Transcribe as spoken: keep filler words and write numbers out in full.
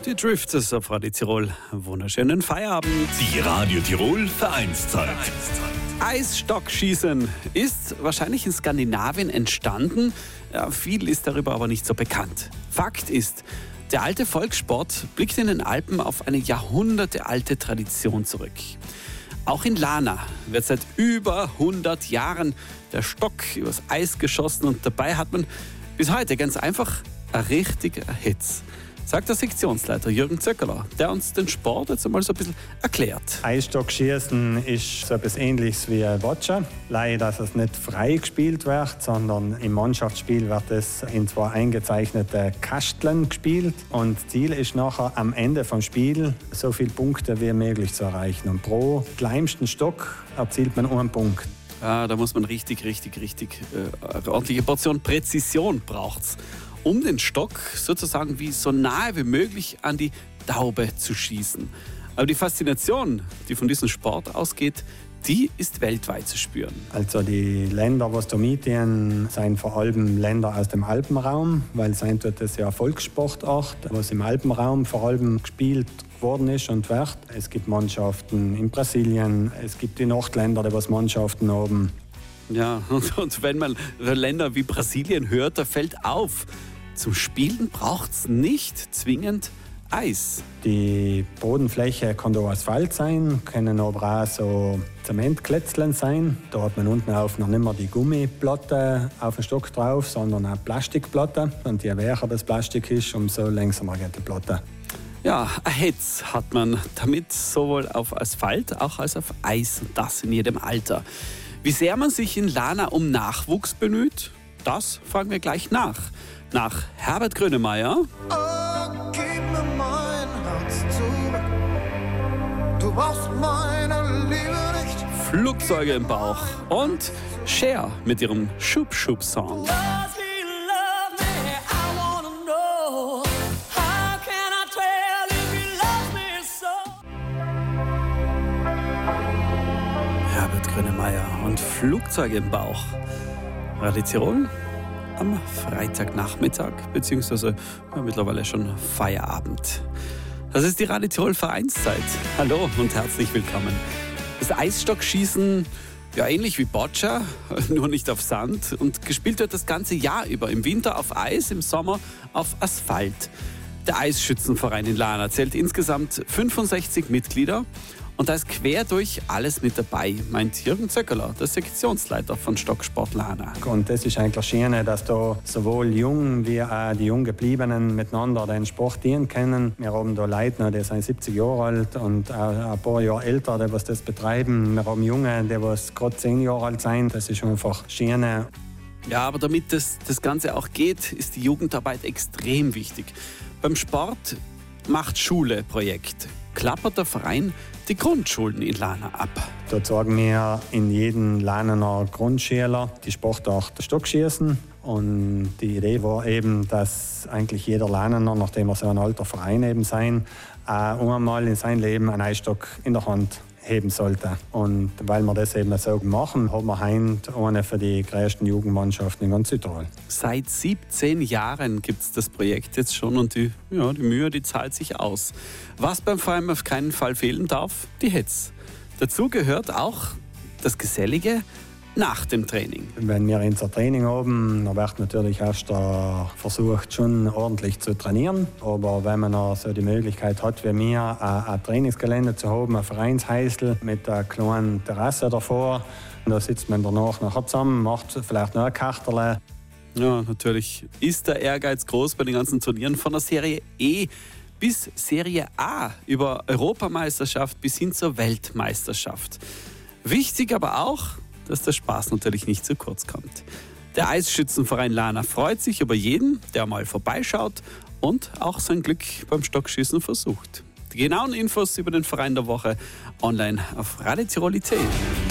Die Drifters auf Radio Tirol. Wunderschönen Feierabend. Die Radio Tirol Vereinszeit. Eisstockschießen ist wahrscheinlich in Skandinavien entstanden. Ja, viel ist darüber aber nicht so bekannt. Fakt ist, der alte Volkssport blickt in den Alpen auf eine jahrhundertealte Tradition zurück. Auch in Lana wird seit über hundert Jahren der Stock übers Eis geschossen und dabei hat man bis heute ganz einfach ein richtiger Hitz, sagt der Sektionsleiter Jürgen Zöckerler, der uns den Sport jetzt einmal so ein bisschen erklärt. Eisstockschießen ist so etwas Ähnliches wie Boccia. Leider, dass es nicht frei gespielt wird, sondern im Mannschaftsspiel wird es in zwei eingezeichnete Kasteln gespielt. Und Ziel ist nachher am Ende vom Spiel so viele Punkte wie möglich zu erreichen. Und pro kleinsten Stock erzielt man einen Punkt. Ja, da muss man richtig, richtig, richtig äh, eine ordentliche Portion Präzision braucht's, um den Stock sozusagen wie so nahe wie möglich an die Taube zu schießen. Aber die Faszination, die von diesem Sport ausgeht, die ist weltweit zu spüren. Also die Länder, die da mitgehen, sind vor allem Länder aus dem Alpenraum, weil sein dort das ja Volkssportart, was im Alpenraum vor allem gespielt worden ist und wird. Es gibt Mannschaften in Brasilien, es gibt die Nordländer, die was Mannschaften haben. Ja, und, und wenn man Länder wie Brasilien hört, da fällt auf, zum Spielen braucht es nicht zwingend Eis. Die Bodenfläche kann da Asphalt sein, können aber auch so Zementklätzchen sein. Da hat man unten auf noch nicht mehr die Gummiplatte auf den Stock drauf, sondern eine Plastikplatte. Und je weicher das Plastik ist, umso langsamer geht die Platte. Ja, ein Hitz hat man damit sowohl auf Asphalt auch als auf Eis, und das in jedem Alter. Wie sehr man sich in Lana um Nachwuchs bemüht, das fragen wir gleich nach. Nach Herbert Grönemeyer. Oh, gib mir mein Herz zurück. Du brauchst meine Liebe nicht. Flugzeuge im Bauch und Cher mit ihrem Schub-Schub-Song. Herbert Grönemeyer und Flugzeuge im Bauch. Radio Tirol am Freitagnachmittag, beziehungsweise ja, mittlerweile schon Feierabend. Das ist die Radio Tirol Vereinszeit. Hallo und herzlich willkommen. Das Eisstockschießen, ja ähnlich wie Boccia, nur nicht auf Sand, und gespielt wird das ganze Jahr über. Im Winter auf Eis, im Sommer auf Asphalt. Der Eisschützenverein in Lana zählt insgesamt fünfundsechzig Mitglieder. Und da ist quer durch alles mit dabei, meint Jürgen Zöckerler, der Sektionsleiter von Stocksport Lana. Und das ist eigentlich schön, dass da sowohl Jung wie auch die Junggebliebenen miteinander den Sport dienen können. Wir haben da Leute, die sind siebzig Jahre alt und auch ein paar Jahre älter, die was das betreiben. Wir haben Junge, die was gerade zehn Jahre alt sind. Das ist einfach schön. Ja, aber damit das, das Ganze auch geht, ist die Jugendarbeit extrem wichtig. Beim Sport macht Schule Projekt. Klappert der Verein die Grundschulen in Lana ab. Da zeigen wir in jedem Lanener Grundschüler die Sportart Stockschießen. Und die Idee war eben, dass eigentlich jeder Lanener, nachdem er so ein alter Verein eben sein, auch einmal in seinem Leben einen Eisstock in der Hand heben sollte. Und weil wir das eben so machen, haben wir heute eine für die größten Jugendmannschaften in ganz Südtirol. Seit siebzehn Jahren gibt es das Projekt jetzt schon, und die, ja, die Mühe, die zahlt sich aus. Was beim Verein auf keinen Fall fehlen darf, die Hitz. Dazu gehört auch das Gesellige nach dem Training. Wenn wir unser Training haben, dann wird natürlich erst äh, versucht, schon ordentlich zu trainieren. Aber wenn man auch so die Möglichkeit hat, wie wir, äh, ein Trainingsgelände zu haben, ein Vereinshäusl mit einer kleinen Terrasse davor, da sitzt man danach nachher zusammen, macht vielleicht noch ein Karterle. Ja, natürlich ist der Ehrgeiz groß bei den ganzen Turnieren, von der Serie E bis Serie A, über Europameisterschaft bis hin zur Weltmeisterschaft. Wichtig aber auch, dass der Spaß natürlich nicht zu kurz kommt. Der Eisschützenverein Lana freut sich über jeden, der mal vorbeischaut und auch sein Glück beim Stockschießen versucht. Die genauen Infos über den Verein der Woche online auf Radio Tirol punkt I T.